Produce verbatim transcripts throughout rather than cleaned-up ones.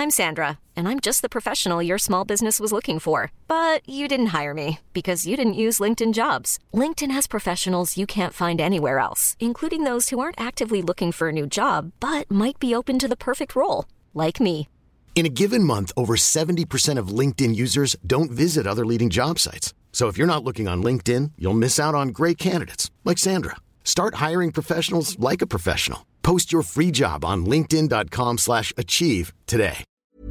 I'm Sandra, and I'm just the professional your small business was looking for. But you didn't hire me because you didn't use LinkedIn Jobs. LinkedIn has professionals you can't find anywhere else, including those who aren't actively looking for a new job, but might be open to the perfect role, like me. In a given month, over seventy percent of LinkedIn users don't visit other leading job sites. So if you're not looking on LinkedIn, you'll miss out on great candidates like Sandra. Start hiring professionals like a professional. Post your free job on linkedin.com slash achieve today.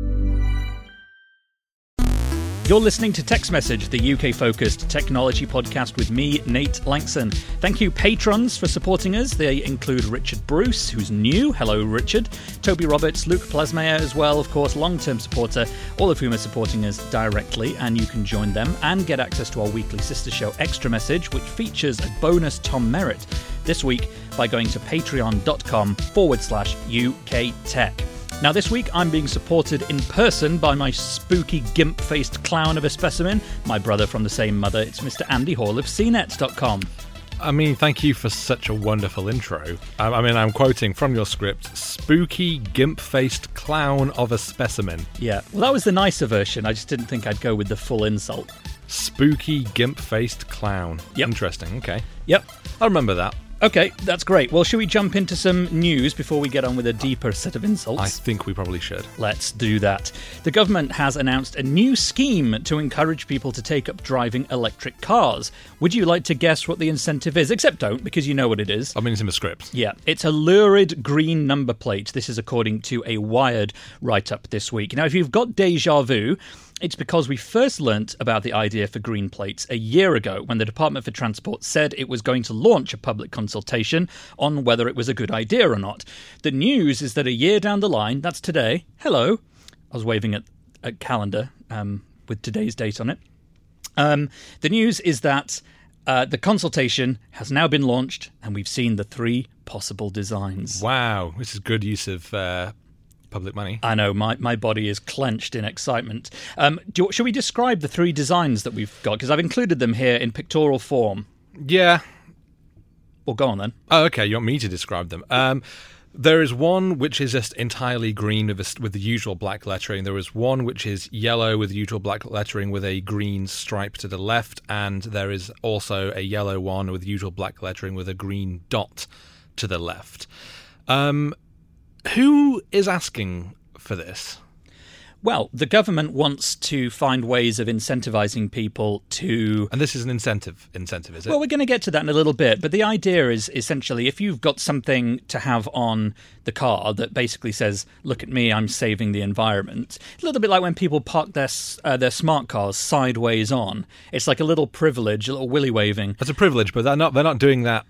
You're listening to Text Message, the U K-focused technology podcast with me, Nate Langson. Thank you, patrons, for supporting us. They include Richard Bruce, who's new. Hello, Richard. Toby Roberts, Luke Plasmaya as well, of course, long-term supporter, all of whom are supporting us directly, and you can join them and get access to our weekly sister show, Extra Message, which features a bonus Tom Merritt this week by going to patreon.com forward slash UK Tech. Now, this week, I'm being supported in person by my spooky, gimp-faced clown of a specimen, my brother from the same mother. It's Mister Andy Hall of C net dot com. I mean, thank you for such a wonderful intro. I, I mean, I'm quoting from your script, spooky, gimp-faced clown of a specimen. Yeah, well, that was the nicer version. I just didn't think I'd go with the full insult. Spooky, gimp-faced clown. Yep. Interesting, okay. Yep. I'll remember that. Okay, that's great. Well, should we jump into some news before we get on with a deeper set of insults? I think we probably should. Let's do that. The government has announced a new scheme to encourage people to take up driving electric cars. Would you like to guess what the incentive is? Except don't, because you know what it is. I mean, it's in the script. Yeah, it's a lurid green number plate. This is according to a Wired write-up this week. Now, if you've got déjà vu, it's because we first learnt about the idea for green plates a year ago when the Department for Transport said it was going to launch a public consultation on whether it was a good idea or not. The news is that a year down the line, that's today, hello, I was waving at a calendar um, with today's date on it. Um, the news is that uh, the consultation has now been launched and we've seen the three possible designs. Wow, this is good use of uh, public money. I know, my, my body is clenched in excitement. Um, do, should we describe the three designs that we've got? Because I've included them here in pictorial form. Yeah. Well, go on then. Oh, okay, you want me to describe them. Um, there is one which is just entirely green with, a, with the usual black lettering. There is one which is yellow with the usual black lettering with a green stripe to the left. And there is also a yellow one with the usual black lettering with a green dot to the left. Um... Who is asking for this? Well, the government wants to find ways of incentivizing people to... And this is an incentive, incentive, is it? Well, we're going to get to that in a little bit, but the idea is essentially if you've got something to have on the car that basically says, look at me, I'm saving the environment. A little bit like when people park their uh, their smart cars sideways on. It's like a little privilege, a little willy waving. That's a privilege, but they're not, they're not doing that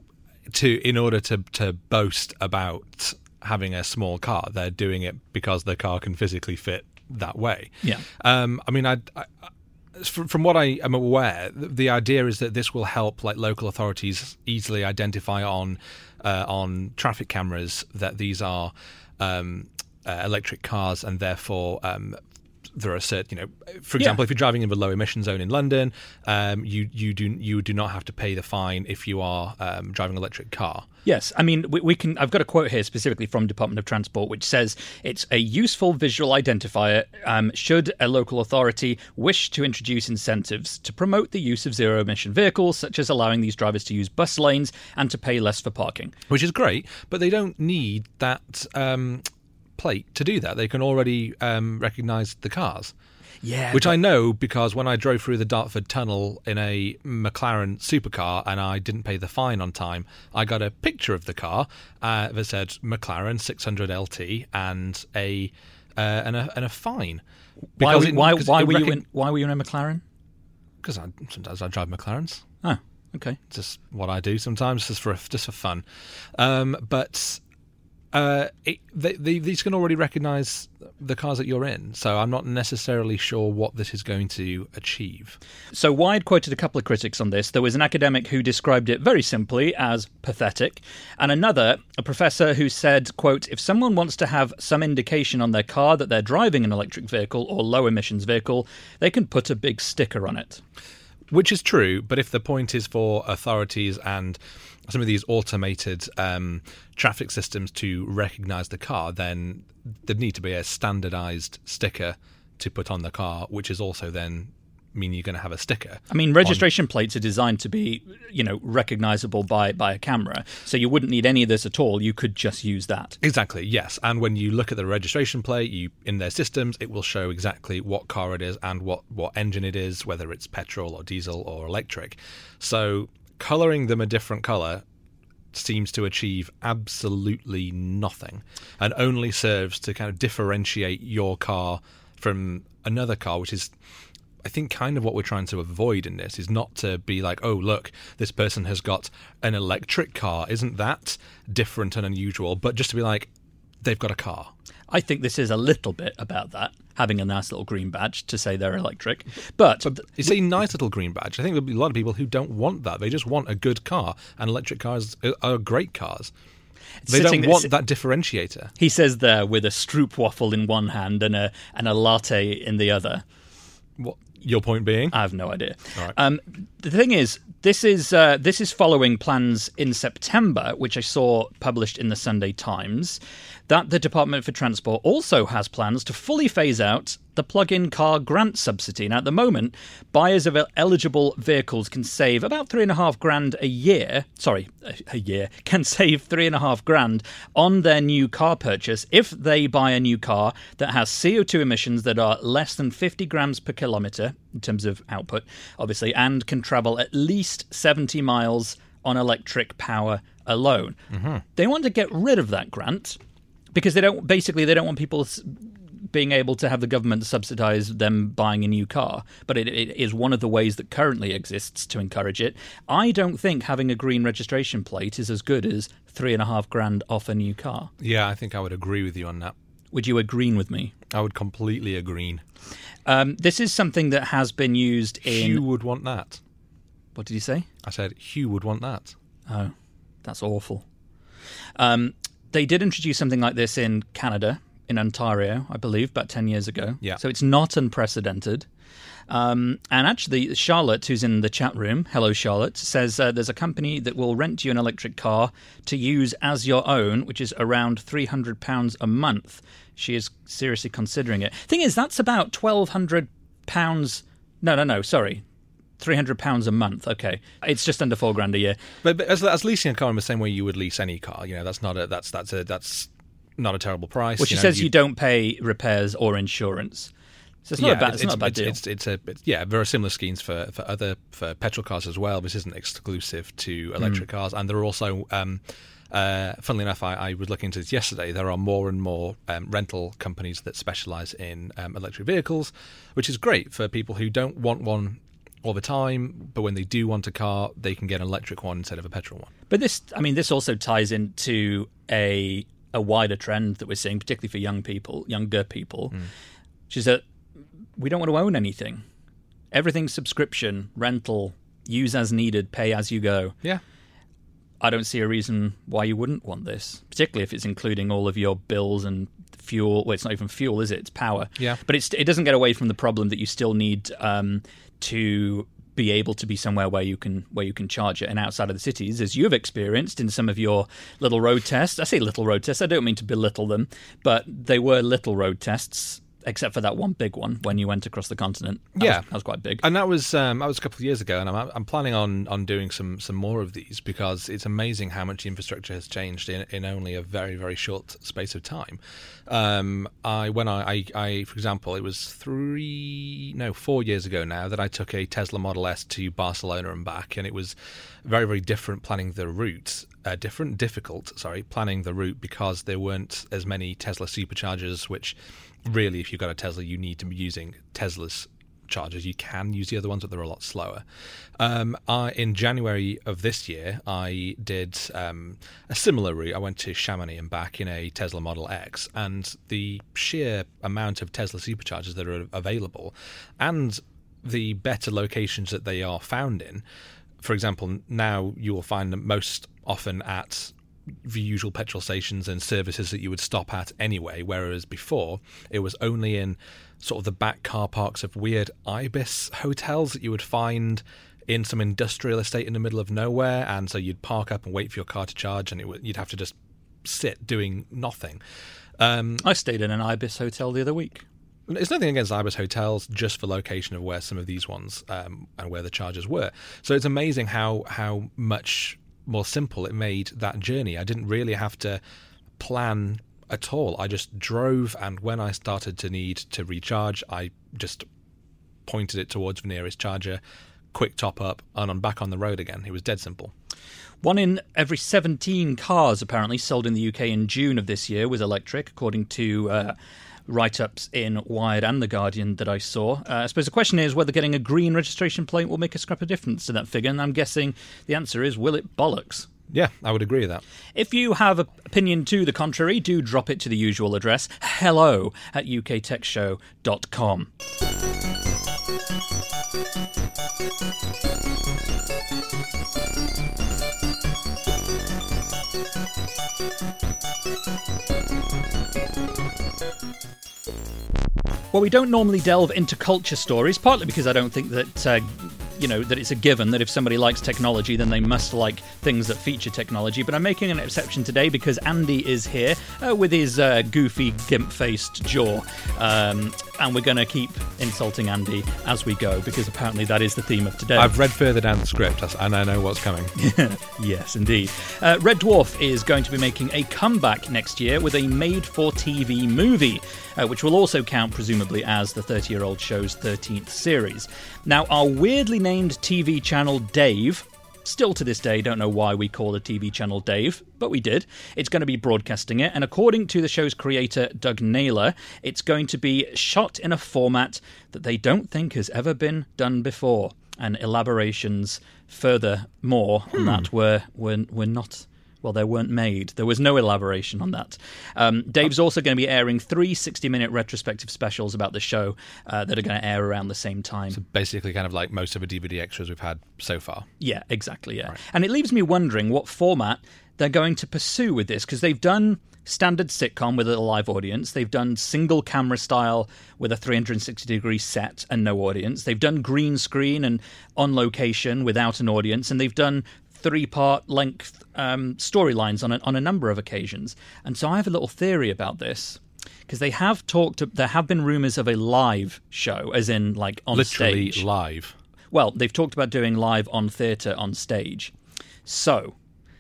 to in order to, to boast about having a small car. They're doing it because the car can physically fit that way. Yeah. Um, I mean, I, I, from, from what I am aware, the, the idea is that this will help like local authorities easily identify on uh, on traffic cameras that these are um, uh, electric cars, and therefore um, there are certain, you know, for example, yeah. if you're driving in the low emission zone in London, um, you you do you do not have to pay the fine if you are um, driving an electric car. Yes, I mean, we, we can. I've got a quote here specifically from Department of Transport, which says it's a useful visual identifier um, should a local authority wish to introduce incentives to promote the use of zero-emission vehicles, such as allowing these drivers to use bus lanes and to pay less for parking. Which is great, but they don't need that um, plate to do that. They can already um, recognise the cars. Yeah, which but... I know because when I drove through the Dartford Tunnel in a McLaren supercar and I didn't pay the fine on time, I got a picture of the car uh, that said McLaren six hundred L T and a uh, and a and a fine. Why? It, why? Why were rec- you in? Why were you in a McLaren? Because I, sometimes I drive McLarens. Oh, okay. It's just what I do sometimes, just for just for fun. Um, but. Uh, it, they, they, these can already recognise the cars that you're in, so I'm not necessarily sure what this is going to achieve. So Wired quoted a couple of critics on this. There was an academic who described it very simply as pathetic, and another, a professor, who said, quote, if someone wants to have some indication on their car that they're driving an electric vehicle or low-emissions vehicle, they can put a big sticker on it. Which is true, but if the point is for authorities and some of these automated um, traffic systems to recognise the car, then there'd need to be a standardised sticker to put on the car, which is also then mean you're going to have a sticker. I mean, registration on... plates are designed to be, you know, recognisable by, by a camera, so you wouldn't need any of this at all. You could just use that. Exactly, yes. And when you look at the registration plate, you in their systems, it will show exactly what car it is and what, what engine it is, whether it's petrol or diesel or electric. So colouring them a different colour seems to achieve absolutely nothing and only serves to kind of differentiate your car from another car, which is, I think, kind of what we're trying to avoid in this, is not to be like, oh, look, this person has got an electric car. Isn't that different and unusual? But just to be like, they've got a car. I think this is a little bit about that, having a nice little green badge to say they're electric. But, but it's a nice little green badge. I think there'll be a lot of people who don't want that. They just want a good car, and electric cars are great cars. They Sitting, don't want that differentiator. He says there with a stroopwafel in one hand and a and a latte in the other. What? Your point being? I have no idea. All right. Um, the thing is, this is uh, this is following plans in September, which I saw published in the Sunday Times, that the Department for Transport also has plans to fully phase out the plug-in car grant subsidy. Now, at the moment, buyers of eligible vehicles can save about three and a half grand a year. Sorry, a, a year can save three and a half grand on their new car purchase if they buy a new car that has C O two emissions that are less than fifty grams per kilometre in terms of output, obviously, and can travel at least seventy miles on electric power alone. Mm-hmm. They want to get rid of that grant because they don't. Basically, they don't want people being able to have the government subsidise them buying a new car, but it, it is one of the ways that currently exists to encourage it. I don't think having a green registration plate is as good as three and a half grand off a new car. Yeah, I think I would agree with you on that. Would you agree with me? I would completely agree. Um, this is something that has been used in... Hugh would want that. What did you say? I said Hugh would want that. Oh, that's awful. Um, they did introduce something like this in Canada, in Ontario, I believe, about ten years ago. Yeah. So it's not unprecedented. Um, and actually, Charlotte, who's in the chat room, hello Charlotte, says uh, there's a company that will rent you an electric car to use as your own, which is around three hundred pounds a month. She is seriously considering it. Thing is, that's about twelve hundred pounds. No, no, no, sorry. three hundred pounds a month. Okay. It's just under four grand a year. But, but as, as leasing a car in the same way you would lease any car, you know, that's not a, that's, that's a, that's not a terrible price. Well, she you know, says you, you don't pay repairs or insurance. So it's not yeah, a bad, it's, it's not a bad it's, deal. It's, it's a, it's, yeah, there are similar schemes for, for other for petrol cars as well. This isn't exclusive to electric mm. cars, and there are also, um, uh, funnily enough, I, I was looking into this yesterday. There are more and more um, rental companies that specialise in um, electric vehicles, which is great for people who don't want one all the time, but when they do want a car, they can get an electric one instead of a petrol one. But this, I mean, this also ties into a a wider trend that we're seeing, particularly for young people, younger people, mm. which is that we don't want to own anything. Everything's subscription, rental, use as needed, pay as you go. Yeah. I don't see a reason why you wouldn't want this, particularly if it's including all of your bills and fuel. Well, it's not even fuel, is it? It's power. Yeah. But it's, it doesn't get away from the problem that you still need um, to be able to be somewhere where you can where you can charge it, and outside of the cities, as you've experienced in some of your little road tests. I say little road tests, I don't mean to belittle them, but they were little road tests, except for that one big one when you went across the continent. That yeah, was, that was quite big, and that was um, that was a couple of years ago. And I'm I'm planning on, on doing some, some more of these because it's amazing how much the infrastructure has changed in in only a very very short space of time. Um, I when I, I, I for example, it was three no four years ago now that I took a Tesla Model S to Barcelona and back, and it was very very different planning the route. Uh, different, difficult, sorry, planning the route because there weren't as many Tesla superchargers, which really, if you've got a Tesla, you need to be using Tesla's chargers. You can use the other ones, but they're a lot slower. Um, I, in January of this year, I did um, a similar route. I went to Chamonix and back in a Tesla Model X, and the sheer amount of Tesla superchargers that are available and the better locations that they are found in. For example, now you will find them most often at the usual petrol stations and services that you would stop at anyway, whereas before it was only in sort of the back car parks of weird Ibis hotels that you would find in some industrial estate in the middle of nowhere, and so you'd park up and wait for your car to charge, and it w- you'd have to just sit doing nothing. Um, I stayed in an Ibis hotel the other week. It's nothing against Ibis hotels, just for location of where some of these ones um, and where the charges were. So it's amazing how how much more simple it made that journey. I didn't really have to plan at all. I just drove, and when I started to need to recharge, I just pointed it towards the nearest charger, quick top up, and I'm back on the road again. It was dead simple. One in every seventeen cars apparently sold in the U K in June of this year was electric, according to uh, write-ups in Wired and The Guardian that I saw. Uh, I suppose the question is whether getting a green registration plate will make a scrap of difference to that figure, and I'm guessing the answer is, will it bollocks? Yeah, I would agree with that. If you have an opinion to the contrary, do drop it to the usual address, hello at u k tech show dot com. Well, we don't normally delve into culture stories, partly because I don't think that, uh, you know, that it's a given that if somebody likes technology, then they must like things that feature technology. But I'm making an exception today because Andy is here uh, with his uh, goofy, gimp-faced jaw. Um, and we're going to keep insulting Andy as we go, because apparently that is the theme of today. I've read further down the script, and I know what's coming. Yes, indeed. Uh, Red Dwarf is going to be making a comeback next year with a made-for-T V movie, uh, which will also count, presumably, as the thirty-year-old show's thirteenth series. Now, our weirdly named T V channel, Dave, still to this day don't know why we call the T V channel Dave, but we did. It's going to be broadcasting it, and according to the show's creator, Doug Naylor, it's going to be shot in a format that they don't think has ever been done before. And elaborations further more hmm. on that were, were, were not... Well, they weren't made. There was no elaboration on that. Um, Dave's also going to be airing three sixty-minute retrospective specials about the show uh, that are going to air around the same time. So basically kind of like most of the D V D extras we've had so far. Yeah, exactly, yeah. Right. And it leaves me wondering what format they're going to pursue with this, because they've done standard sitcom with a live audience. They've done single camera style with a three hundred sixty degree set and no audience. They've done green screen and on location without an audience. And they've done three-part length um, storylines on a, on a number of occasions. And so I have a little theory about this, because they have talked, there have been rumours of a live show, as in like on Literally stage. live. Well, they've talked about doing live on theatre on stage. So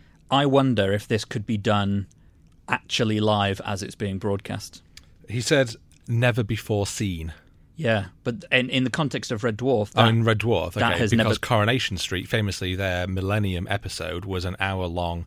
I wonder if this could be done actually live as it's being broadcast. He said, never before seen. Yeah, but in, in the context of Red Dwarf... That, oh, in Red Dwarf, okay, that has because never... Coronation Street, famously their Millennium episode, was an hour-long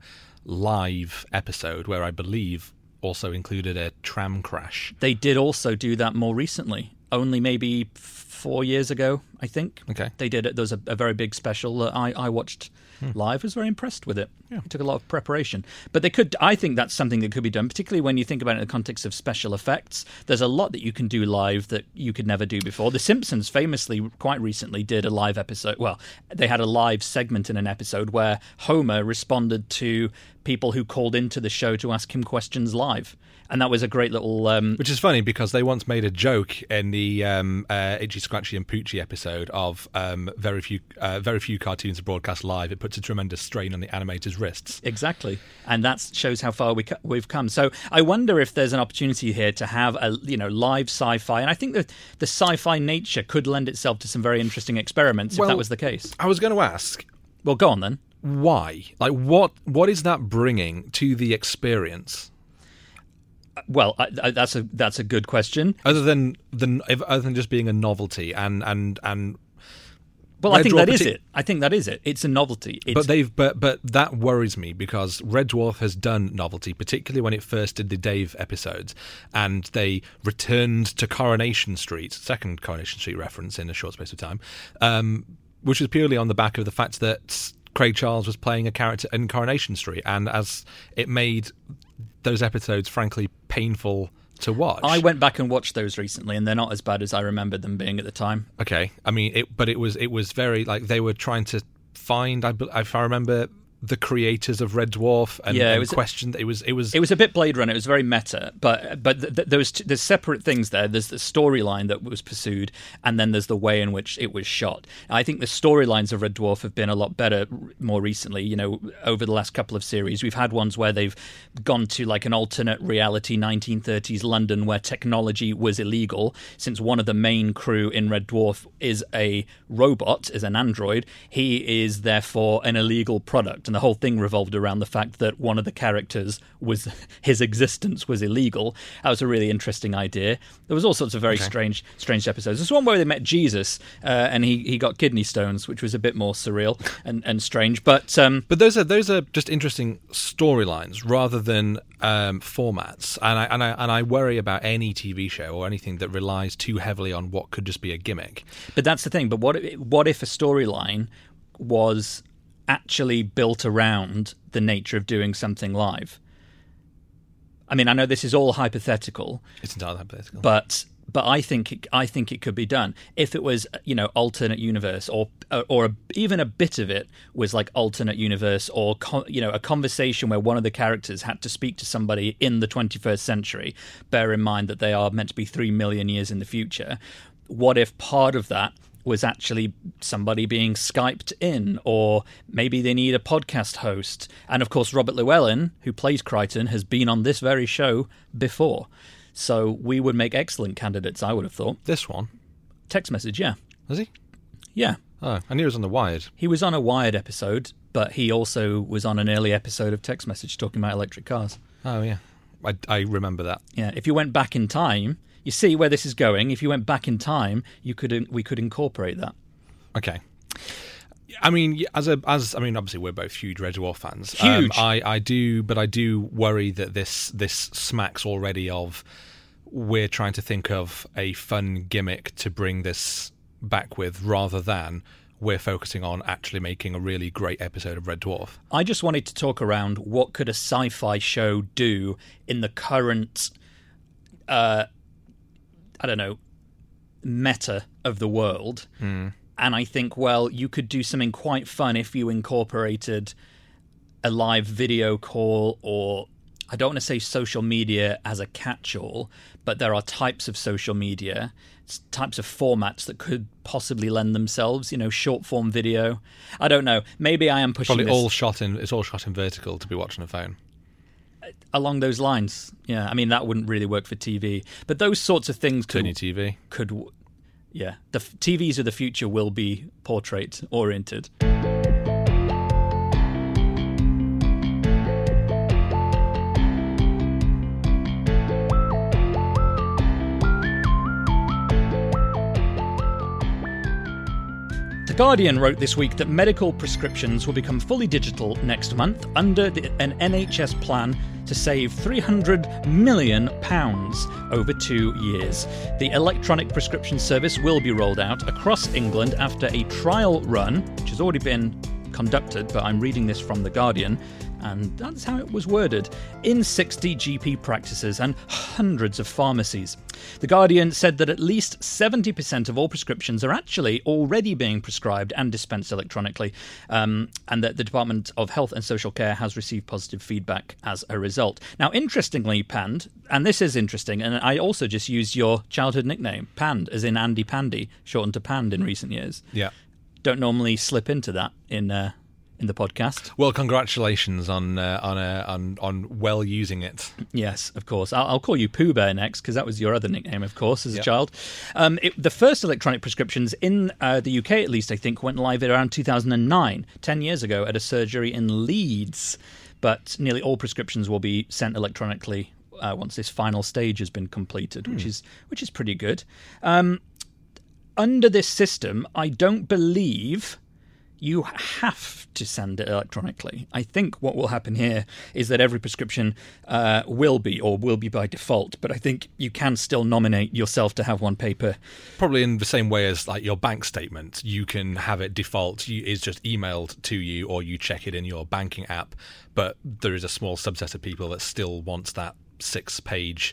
live episode where I believe also included a tram crash. They did also do that more recently, only maybe four years ago, I think. Okay. They did it. There was a, a very big special that I, I watched hmm. live. I was very impressed with it. Yeah. It took a lot of preparation. But they could. I think that's something that could be done, particularly when you think about it in the context of special effects. There's a lot that you can do live that you could never do before. The Simpsons famously, quite recently, did a live episode. Well, they had a live segment in an episode where Homer responded to people who called into the show to ask him questions live. And that was a great little... Um, Which is funny, because they once made a joke in the um, uh, Itchy, Scratchy and Poochie episode of um, very few uh, very few cartoons are broadcast live. It puts a tremendous strain on the animator's wrists. Exactly. And that shows how far we co- we've come. So I wonder if there's an opportunity here to have a you know live sci-fi. And I think that the sci-fi nature could lend itself to some very interesting experiments well, if that was the case. I was going to ask... Well, go on then. Why? Like, what? What is that bringing to the experience? Well, I, I, that's a that's a good question. Other than the other than just being a novelty and and and. Well, Red I think Dwarf that is partic- it. I think that is it. It's a novelty. It's- but they've but but that worries me, because Red Dwarf has done novelty, particularly when it first did the Dave episodes, and they returned to Coronation Street, second Coronation Street reference in a short space of time, um, which was purely on the back of the fact that Craig Charles was playing a character in Coronation Street, and as it made those episodes, frankly, painful to watch. I went back and watched those recently, and they're not as bad as I remembered them being at the time. Okay, I mean, it, but it was it was very like they were trying to find. I, if I remember the creators of Red Dwarf and, yeah, and it was, questioned it was it was it was a bit Blade Runner. It was very meta, but but th- th- there was t- there's separate things there. There's the storyline that was pursued, and then there's the way in which it was shot. I think the storylines of Red Dwarf have been a lot better more recently. You know, over the last couple of series, we've had ones where they've gone to like an alternate reality nineteen thirties London where technology was illegal. Since one of the main crew in Red Dwarf is a robot, is an android, he is therefore an illegal product. And the whole thing revolved around the fact that one of the characters was his existence was illegal. That was a really interesting idea. There was all sorts of very okay. strange, strange episodes. There's one where they met Jesus, uh, and he, he got kidney stones, which was a bit more surreal and, and strange. But um, but those are those are just interesting storylines rather than um, formats. And I and I and I worry about any T V show or anything that relies too heavily on what could just be a gimmick. But that's the thing. But what if, what if a storyline was actually built around the nature of doing something live? I mean, I know this is all hypothetical. It's entirely hypothetical. But but I think it, I think it could be done if it was, you know, alternate universe, or or a, even a bit of it was like alternate universe, or you know, a conversation where one of the characters had to speak to somebody in the twenty-first century. Bear in mind that they are meant to be three million years in the future. What if part of that was actually somebody being Skyped in, or maybe they need a podcast host. And of course, Robert Llewellyn, who plays Crichton, has been on this very show before. So we would make excellent candidates, I would have thought. This one? Text message, yeah. Was he? Yeah. Oh, I knew he was on The Wired. He was on a Wired episode, but he also was on an early episode of Text Message talking about electric cars. Oh, yeah. I, I remember that. Yeah, if you went back in time, you see where this is going. If you went back in time, you could we could incorporate that. Okay. I mean, as a as I mean, obviously we're both huge Red Dwarf fans. Huge. Um, I I do, but I do worry that this this smacks already of we're trying to think of a fun gimmick to bring this back with, rather than we're focusing on actually making a really great episode of Red Dwarf. I just wanted to talk around what could a sci-fi show do in the current, uh, I don't know, meta of the world. Mm. And I think, well, you could do something quite fun if you incorporated a live video call, or I don't want to say social media as a catch-all, but there are types of social media, types of formats that could possibly lend themselves, you know, short-form video. I don't know. Maybe I am pushing Probably this. all shot in, it's all shot in vertical to be watching a phone. Along those lines, yeah. I mean, that wouldn't really work for T V. But those sorts of things could... Turn your T V. Could, yeah. The f- T Vs of the future will be portrait-oriented. The Guardian wrote this week that medical prescriptions will become fully digital next month under the, an N H S plan to save three hundred million pounds over two years. The electronic prescription service will be rolled out across England after a trial run, which has already been conducted, but I'm reading this from The Guardian, and that's how it was worded, in sixty G P practices and hundreds of pharmacies. The Guardian said that at least seventy percent of all prescriptions are actually already being prescribed and dispensed electronically, um, and that the Department of Health and Social Care has received positive feedback as a result. Now, interestingly, Pand, and this is interesting, and I also just used your childhood nickname, Pand, as in Andy Pandy, shortened to Pand in recent years. Yeah. Don't normally slip into that in... Uh, in the podcast. Well, congratulations on uh, on uh, on on well using it. Yes, of course. I'll, I'll call you Pooh Bear next, because that was your other nickname, of course, as yep. a child. Um, it, the first electronic prescriptions in uh, the U K, at least, I think, went live around two thousand nine, ten years ago, at a surgery in Leeds. But nearly all prescriptions will be sent electronically uh, once this final stage has been completed, hmm. which is which is pretty good. Um, under this system, I don't believe you have to send it electronically. I think what will happen here is that every prescription uh, will be, or will be by default, but I think you can still nominate yourself to have one paper. Probably in the same way as like your bank statement, you can have it default, you, it's just emailed to you, or you check it in your banking app, but there is a small subset of people that still wants that six-page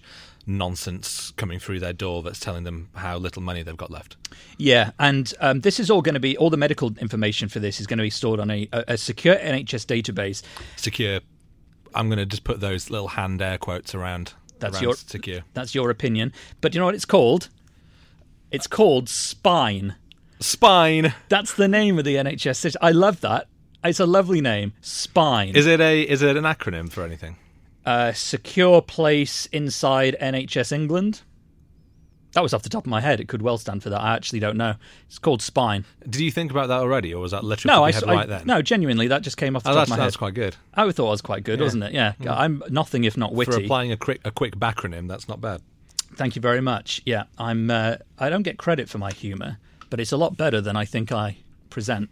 nonsense coming through their door that's telling them how little money they've got left. Yeah, and um, this is all going to be, all the medical information for this is going to be stored on a, a, a secure N H S database. Secure. I'm going to just put those little hand air quotes around. That's around your secure. That's your opinion. But you know what it's called? It's called Spine. Spine. That's the name of the N H S system. I love that. It's a lovely name. Spine. Is it a? Is it an acronym for anything? Uh, secure place inside N H S England. That was off the top of my head. It could well stand for that. I actually don't know. It's called Spine. Did you think about that already, or was that literally no, I, I, head I, right then? No, genuinely, that just came off the oh, top that's, of my that's head. quite good. I thought it was quite good, yeah. wasn't it? Yeah. Mm. I'm nothing if not witty. For applying a quick a quick backronym, that's not bad. Thank you very much. Yeah, I'm. Uh, I don't get credit for my humour, but it's a lot better than I think I present.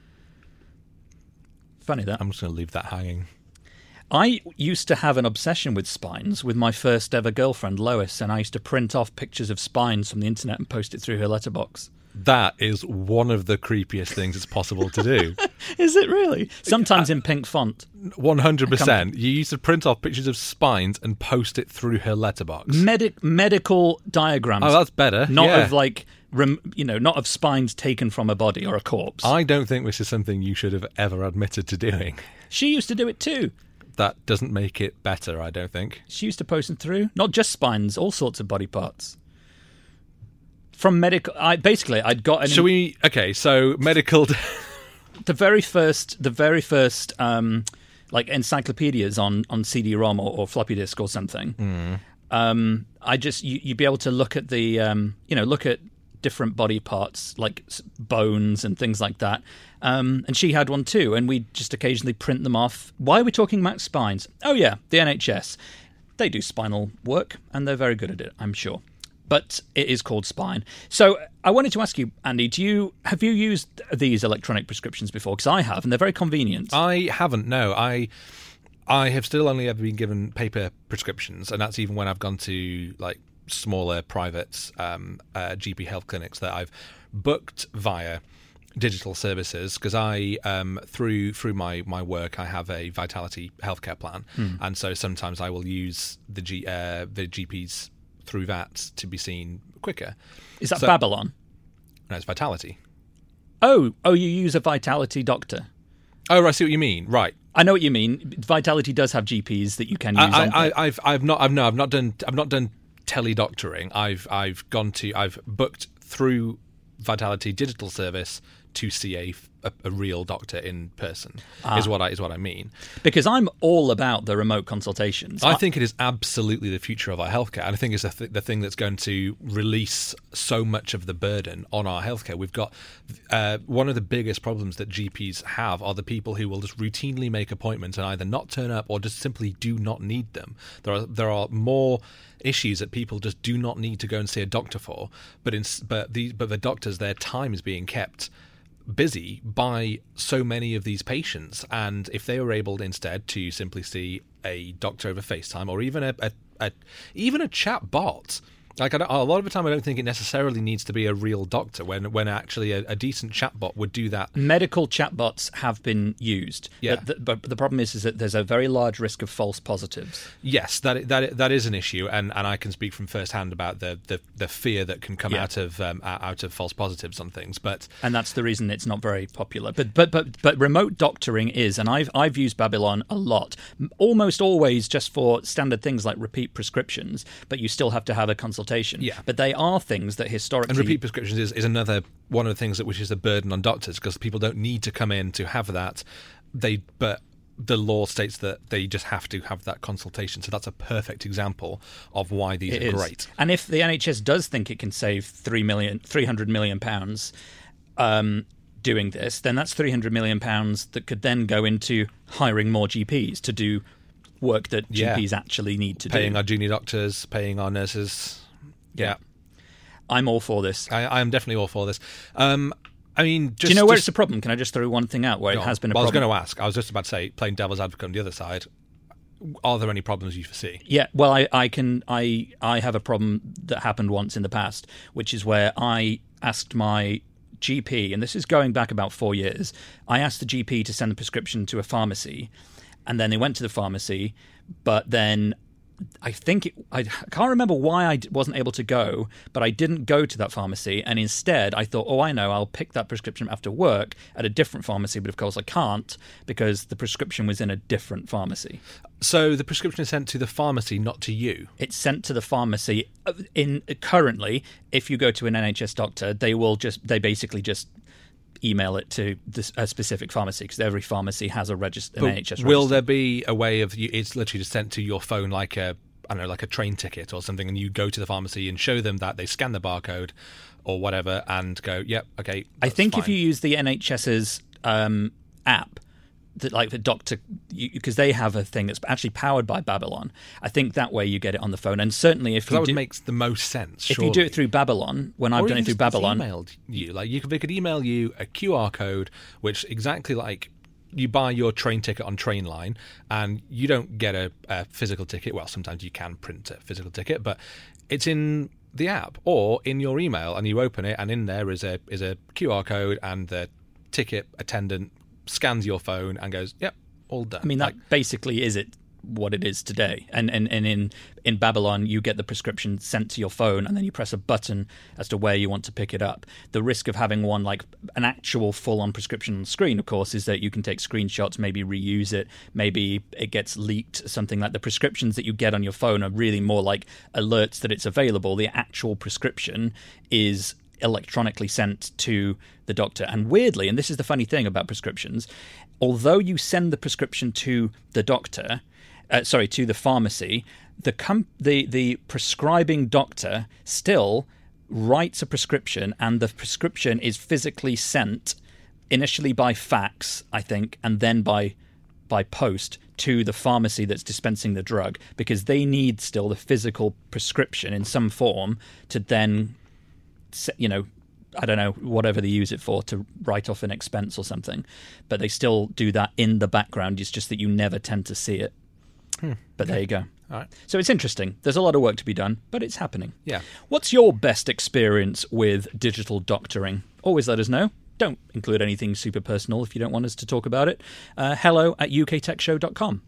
Funny that. I'm just going to leave that hanging. I used to have an obsession with spines with my first ever girlfriend, Lois, and I used to print off pictures of spines from the internet and post it through her letterbox. That is one of the creepiest things it's possible to do. Is it really? Sometimes in pink font. one hundred percent. You used to print off pictures of spines and post it through her letterbox. Medic medical diagrams. Oh, that's better. Not yeah. of like, rem, you know, not of spines taken from a body or a corpse. I don't think this is something you should have ever admitted to doing. She used to do it too. That doesn't make it better, I don't think. She used to post them through. Not just spines, all sorts of body parts. From medical... I Basically, I'd got... An, Shall we... Okay, so medical... the very first... The very first... Um, like encyclopedias on, on C D ROM or, or floppy disk or something. Mm. Um, I just... You, you'd be able to look at the... Um, you know, look at different body parts, like bones and things like that. Um, and she had one too, and we just occasionally print them off. Why are we talking about spines? Oh yeah, the N H S. They do spinal work, and they're very good at it, I'm sure. But it is called Spine. So I wanted to ask you, Andy, do you have you used these electronic prescriptions before? Because I have, and they're very convenient. I haven't, no. I I have still only ever been given paper prescriptions, and that's even when I've gone to like smaller private um, uh, G P health clinics that I've booked via digital services, because I um, through through my, my work I have a Vitality healthcare plan, mm. and so sometimes I will use the G, uh, the G Ps through that to be seen quicker. Is that so, Babylon? No, it's Vitality. Oh, oh, you use a Vitality doctor. Oh, I see what you mean. Right. I know what you mean. Vitality does have G Ps that you can use. I, on I, I've I've not I've no I've not done I've not done tele-doctoring. I've I've gone to I've booked through Vitality digital service to see a, a, a real doctor in person. Ah. is what I is what I mean. Because I'm all about the remote consultations. I, I think it is absolutely the future of our healthcare, and I think it's the, th- the thing that's going to release so much of the burden on our healthcare. We've got uh, one of the biggest problems that G Ps have are the people who will just routinely make appointments and either not turn up or just simply do not need them. There are there are more issues that people just do not need to go and see a doctor for, but in, but the but the doctors, their time is being kept busy by so many of these patients, and if they were able instead to simply see a doctor over FaceTime or even a, a, a even a chat bot. Like I don't, a lot of the time, I don't think it necessarily needs to be a real doctor. When when actually a, a decent chatbot would do that. Medical chatbots have been used. Yeah. But the, but the problem is, is that there's a very large risk of false positives. Yes, that that that is an issue, and, and I can speak from firsthand about the, the, the fear that can come yeah. out of um, out of false positives on things. But and that's the reason it's not very popular. But but but but remote doctoring is, and I've I've used Babylon a lot, almost always just for standard things like repeat prescriptions. But you still have to have a consultation. Yeah. But they are things that historically... And repeat prescriptions is, is another one of the things that which is a burden on doctors, because people don't need to come in to have that. They But the law states that they just have to have that consultation. So that's a perfect example of why these it are is. great. And if the N H S does think it can save three million, three hundred million pounds um, doing this, then that's three hundred million pounds that could then go into hiring more G Ps to do work that yeah. G Ps actually need to paying do. Paying our junior doctors, paying our nurses. Yeah. yeah. I'm all for this. I, I am definitely all for this. Um, I mean, just, do you know where just, it's a problem? Can I just throw one thing out where it has been a well, problem? I was going to ask. I was just about to say, playing devil's advocate on the other side, are there any problems you foresee? Yeah, well, I, I can. I I have a problem that happened once in the past, which is where I asked my G P, and this is going back about four years. I asked the G P to send the prescription to a pharmacy, and then they went to the pharmacy, but then I think it, I can't remember why I wasn't able to go, but I didn't go to that pharmacy, and instead I thought, oh, I know, I'll pick that prescription after work at a different pharmacy, but of course I can't because the prescription was in a different pharmacy. So the prescription is sent to the pharmacy, not to you? It's sent to the pharmacy. In currently, if you go to an N H S doctor, they will just they basically just email it to this, a specific pharmacy, because every pharmacy has a register, an N H S register. Will there be a way of, it's literally just sent to your phone like a, I don't know, like a train ticket or something, and you go to the pharmacy and show them that, they scan the barcode or whatever and go, yep, okay, I think fine. If you use the NHS's um, app, that like the doctor, because they have a thing that's actually powered by Babylon. I think that way you get it on the phone, and certainly if you that do, would makes the most sense. If surely. you do it through Babylon, when I've or done it through Babylon, emailed you like you could they could email you a Q R code, which exactly like you buy your train ticket on Trainline, and you don't get a, a physical ticket. Well, sometimes you can print a physical ticket, but it's in the app or in your email, and you open it, and in there is a is a Q R code, and the ticket attendant scans your phone and goes, yep, all done. I mean, that like, basically is it what it is today. And, and and in in Babylon, you get the prescription sent to your phone, and then you press a button as to where you want to pick it up. The risk of having one like an actual full-on prescription on the screen, of course, is that you can take screenshots, maybe reuse it, maybe it gets leaked, something like the prescriptions that you get on your phone are really more like alerts that it's available. The actual prescription is electronically sent to the doctor. And weirdly, and this is the funny thing about prescriptions, although you send the prescription to the doctor, uh, sorry, to the pharmacy, the com- the the prescribing doctor still writes a prescription, and the prescription is physically sent initially by fax, I think, and then by by post to the pharmacy that's dispensing the drug, because they need still the physical prescription in some form to then, you know, I don't know, whatever they use it for, to write off an expense or something. But they still do that in the background. It's just that you never tend to see it. Hmm. But okay. There you go. All right. So it's interesting. There's a lot of work to be done, but it's happening. Yeah. What's your best experience with digital doctoring? Always let us know. Don't include anything super personal if you don't want us to talk about it. Uh, hello at u k tech show dot com.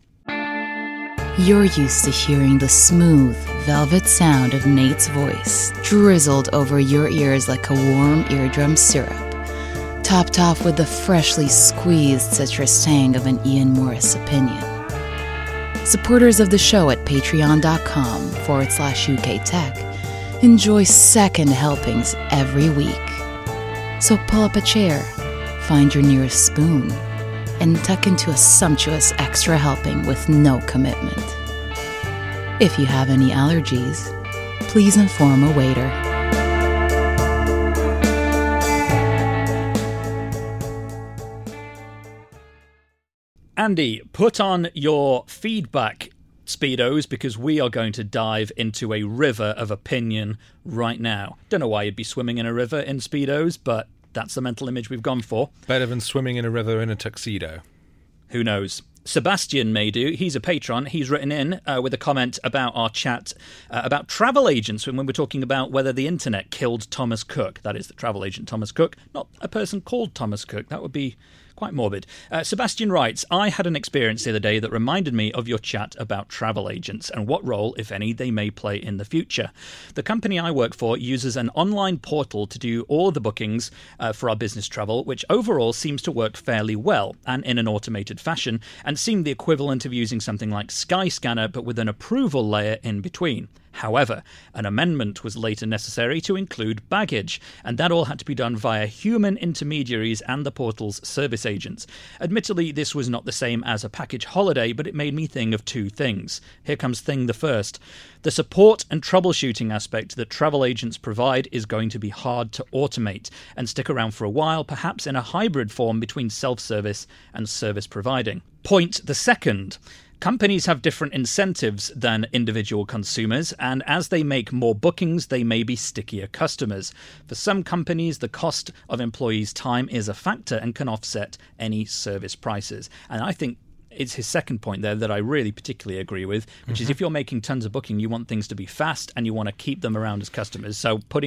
You're used to hearing the smooth, velvet sound of Nate's voice drizzled over your ears like a warm eardrum syrup, topped off with the freshly squeezed citrus tang of an Ian Morris opinion. Supporters of the show at patreon.com forward slash UKTech enjoy second helpings every week. So pull up a chair, find your nearest spoon, and tuck into a sumptuous extra helping with no commitment. If you have any allergies, please inform a waiter. Andy, put on your feedback Speedos, because we are going to dive into a river of opinion right now. Don't know why you'd be swimming in a river in Speedos, but that's the mental image we've gone for. Better than swimming in a river in a tuxedo. Who knows? Sebastian may do. He's a patron. He's written in uh, with a comment about our chat uh, about travel agents when we were talking about whether the internet killed Thomas Cook. That is, the travel agent Thomas Cook, not a person called Thomas Cook. That would be quite morbid. Uh, Sebastian writes, I had an experience the other day that reminded me of your chat about travel agents and what role, if any, they may play in the future. The company I work for uses an online portal to do all the bookings uh, for our business travel, which overall seems to work fairly well and in an automated fashion, and seemed the equivalent of using something like Skyscanner but with an approval layer in between. However, an amendment was later necessary to include baggage, and that all had to be done via human intermediaries and the portal's service agents. Admittedly, this was not the same as a package holiday, but it made me think of two things. Here comes thing the first. The support and troubleshooting aspect that travel agents provide is going to be hard to automate and stick around for a while, perhaps in a hybrid form between self-service and service providing. Point the second. Companies have different incentives than individual consumers, and as they make more bookings, they may be stickier customers. For some companies, the cost of employees' time is a factor and can offset any service prices. And I think it's his second point there that I really particularly agree with, which mm-hmm. is if you're making tons of booking, you want things to be fast and you want to keep them around as customers. So putting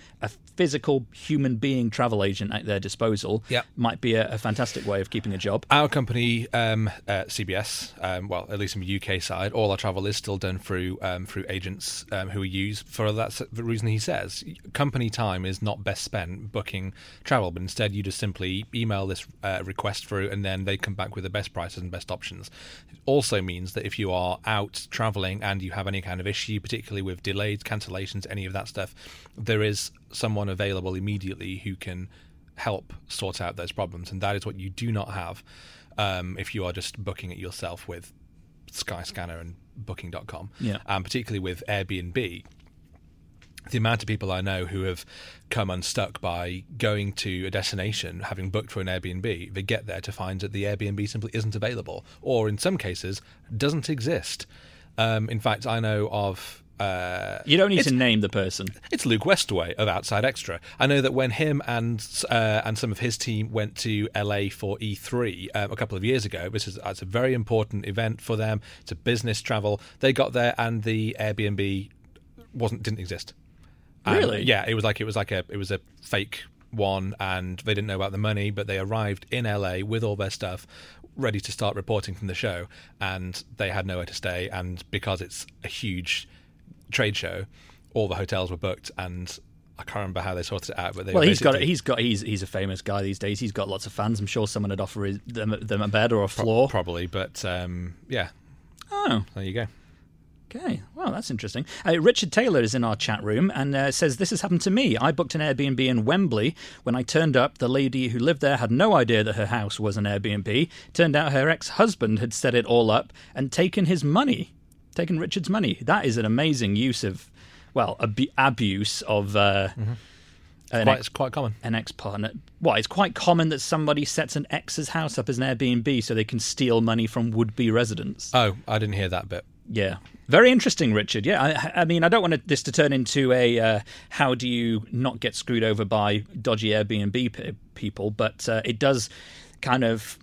a physical human being travel agent at their disposal Yep. might be a, a fantastic way of keeping a job. Our company, um, uh, C B S, um, well, at least from the U K side, all our travel is still done through um, through agents um, who we use for that s- the reason he says. Company time is not best spent booking travel, but instead you just simply email this uh, request through, and then they come back with the best prices and best options. It also means that if you are out traveling and you have any kind of issue, particularly with delays, cancellations, any of that stuff, there is someone available immediately who can help sort out those problems, and that is what you do not have um, if you are just booking it yourself with Skyscanner and booking dot com. Yeah. Um, particularly with Airbnb, the amount of people I know who have come unstuck by going to a destination, having booked for an Airbnb, they get there to find that the Airbnb simply isn't available, or in some cases doesn't exist. Um, in fact, I know of Uh, You don't need it's, to name the person. It's Luke Westaway of Outside Extra. I know that when him and uh, and some of his team went to L A for E three um, a couple of years ago, this is it's a very important event for them. It's a business travel. They got there and the Airbnb wasn't didn't exist. And, Really? yeah, it was like it was like a it was a fake one, and they didn't know about the money. But they arrived in L A with all their stuff, ready to start reporting from the show, and they had nowhere to stay. And because it's a huge trade show, all the hotels were booked, and I can't remember how they sorted it out. But they Well, were he's got basically- he's got he's he's a famous guy these days. He's got lots of fans. I'm sure someone would offer his, them them a bed or a floor. probably, but um, yeah, Oh, there you go. okay. Well, that's interesting. Uh, Richard Taylor is in our chat room and uh, says, this has happened to me. I booked an Airbnb in Wembley. When I turned up, the lady who lived there had no idea that her house was an Airbnb. Turned out her ex-husband had set it all up and taken his money, taken Richard's money. That is an amazing use of, well, ab- abuse of uh, Mm-hmm. an, Quite, ex- it's quite common. an ex-partner. Well, it's quite common that somebody sets an ex's house up as an Airbnb so they can steal money from would-be residents. Oh, I didn't hear that bit. Yeah. Very interesting, Richard. Yeah, I, I mean, I don't want this to turn into a uh, how do you not get screwed over by dodgy Airbnb p- people, but uh, it does kind of,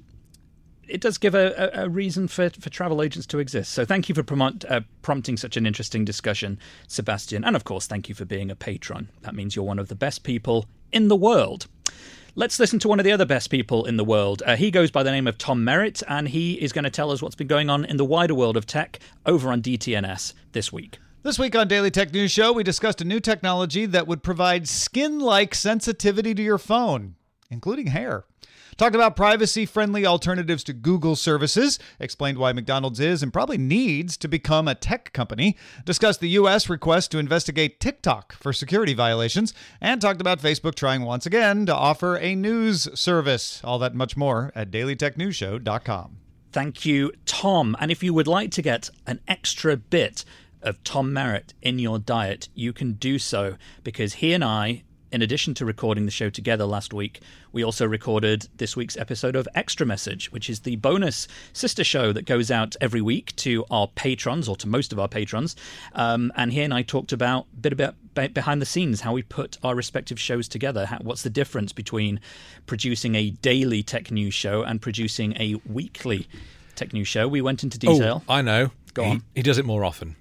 it does give a, a, a reason for, for travel agents to exist. So thank you for prompt, uh, prompting such an interesting discussion, Sebastian. And of course, thank you for being a patron. That means you're one of the best people in the world. Let's listen to one of the other best people in the world. Uh, he goes by the name of Tom Merritt, and he is going to tell us what's been going on in the wider world of tech over on D T N S this week. This week on Daily Tech News Show, we discussed a new technology that would provide skin-like sensitivity to your phone, including hair. Talked about privacy-friendly alternatives to Google services, explained why McDonald's is and probably needs to become a tech company, discussed the U S request to investigate TikTok for security violations, and talked about Facebook trying once again to offer a news service. All that and much more at daily tech news show dot com. Thank you, Tom. And if you would like to get an extra bit of Tom Merritt in your diet, you can do so because he and I, in addition to recording the show together last week, we also recorded this week's episode of Extra Message, which is the bonus sister show that goes out every week to our patrons, or to most of our patrons. Um, and he and I talked about a bit about behind the scenes, how we put our respective shows together. How, what's the difference between producing a daily tech news show and producing a weekly tech news show? We went into detail. Oh, I know. Go he, on. He does it more often.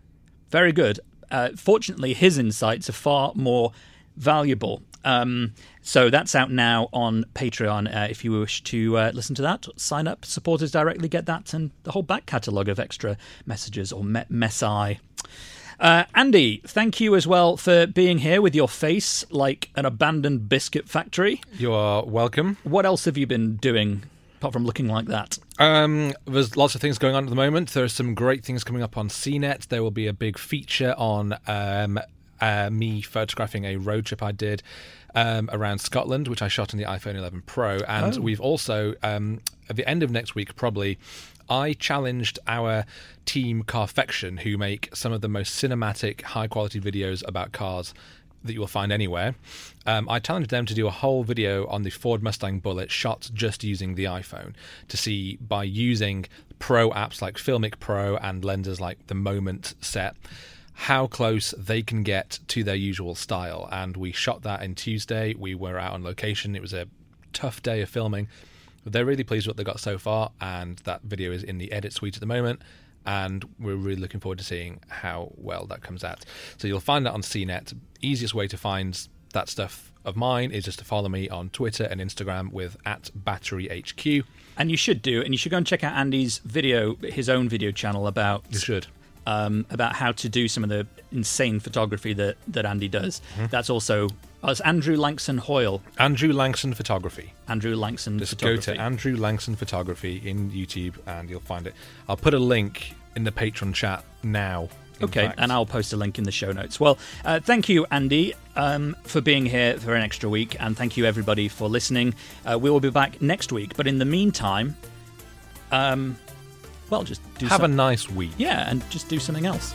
Very good. Uh, fortunately, his insights are far more valuable. Um, so that's out now on Patreon. Uh, if you wish to uh, listen to that, sign up, support us directly, get that, and the whole back catalogue of extra messages or me- messi. Uh, Andy, thank you as well for being here with your face like an abandoned biscuit factory. You are welcome. What else have you been doing apart from looking like that? Um, there's lots of things going on at the moment. There are some great things coming up on C net. There will be a big feature on um, uh, me photographing a road trip I did um, around Scotland, which I shot on the iPhone eleven Pro. And Oh. we've also, um, at the end of next week, probably, I challenged our team Carfection, who make some of the most cinematic, high-quality videos about cars that you will find anywhere. Um, I challenged them to do a whole video on the Ford Mustang Bullet shot just using the iPhone to see, by using pro apps like Filmic Pro and lenses like the Moment Set, how close they can get to their usual style. And we shot that in Tuesday. We were out on location. It was a tough day of filming. They're really pleased with what they got so far, and that video is in the edit suite at the moment, and we're really looking forward to seeing how well that comes out. So you'll find that on C net. Easiest way to find that stuff of mine is just to follow me on Twitter and Instagram with at Battery H Q. And you should do, and you should go and check out Andy's video, his own video channel about You should. Um, about how to do some of the insane photography that, that Andy does. Mm-hmm. That's also oh, it's Andrew Langson Hoyle. Andrew Langson Photography. Andrew Langson Just Photography. go to Andrew Langson Photography in YouTube and you'll find it. I'll put a link in the Patreon chat now. Okay, fact. and I'll post a link in the show notes. Well, uh, thank you, Andy, um, for being here for an extra week, and thank you, everybody, for listening. Uh, we will be back next week, but in the meantime, um, well, just do Have some- a nice week. Yeah, and just do something else.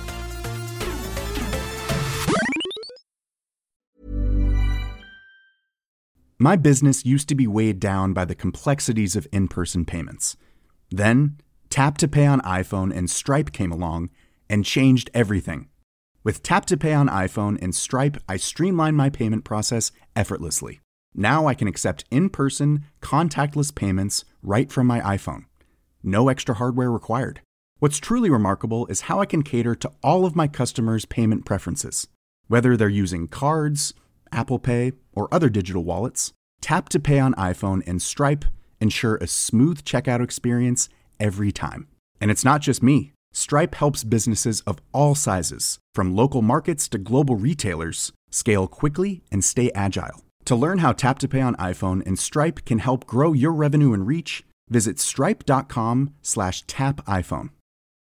My business used to be weighed down by the complexities of in-person payments. Then, Tap to Pay on iPhone and Stripe came along and changed everything. With Tap to Pay on iPhone and Stripe, I streamlined my payment process effortlessly. Now I can accept in-person, contactless payments right from my iPhone. No extra hardware required. What's truly remarkable is how I can cater to all of my customers' payment preferences. Whether they're using cards, Apple Pay, or other digital wallets, Tap to Pay on iPhone and Stripe ensure a smooth checkout experience every time. And it's not just me. Stripe helps businesses of all sizes, from local markets to global retailers, scale quickly and stay agile. To learn how Tap to Pay on iPhone and Stripe can help grow your revenue and reach, visit stripe.com slash tap iPhone.